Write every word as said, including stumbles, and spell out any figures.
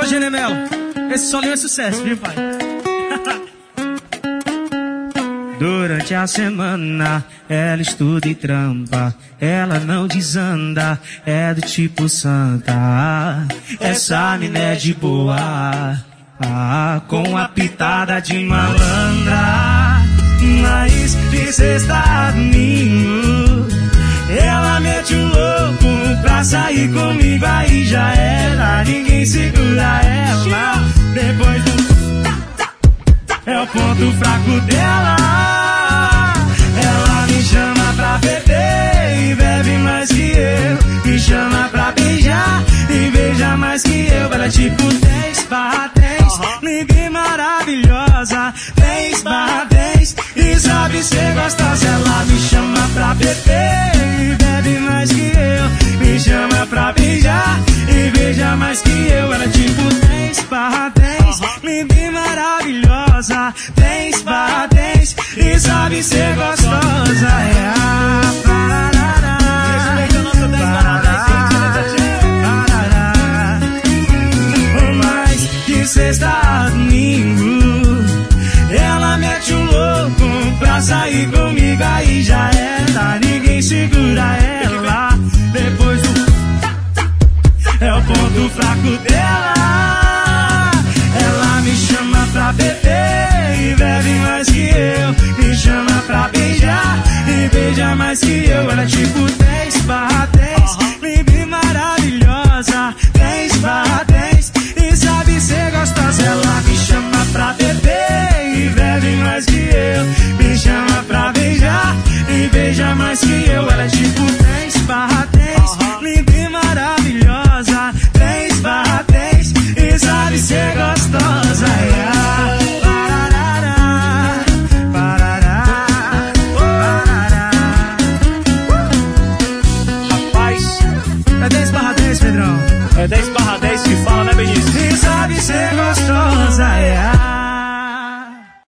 Bora, Genemelo. Esse solinho é sucesso, viu, pai? Durante a semana, ela estuda e trampa. Ela não desanda, é do tipo santa. Essa mina é de boa, ah, com a pitada de malandra. Mas de sexta a domingo, ela mete o louco pra sair comigo. Aí já era, ninguém segura ela. Depois do... é o ponto fraco dela. Ela me chama pra beber e bebe mais que eu. Me chama pra beijar e beija mais que eu. Ela é tipo dez barra dez, linda e maravilhosa. dez barra dez, e sabe ser gostosa. Ela me chama pra beber e bebe mais que eu. Me chama pra beijar e beija mais que eu. Ela é tipo dez barra dez, linda e maravilhosa. dez barra dez, e sabe ser gostosa. É a parará. Respeita o nosso dez barra dez. Mais de sexta a domingo, ela mete o louco pra sair comigo. Aí já era, ninguém segura ela. Depois do... é o ponto fraco dela. Ela me chama pra beber e bebe mais que eu. Me chama pra beijar e beija mais que eu. Ela é tipo dez barra dez, linda e maravilhosa. dez barra dez, e sabe ser gostosa. Ela me chama pra beber e bebe mais que eu. Me chama pra beijar e beija mais que eu. Ela é tipo dez barra dez, linda e maravilhosa. dez barra dez, e sabe ser gostosa. É a parará, parará, parará. Rapaz, é dez barra dez, Pedrão. é dez barra dez que fala, né, Benício? E sabe ser gostosa. É a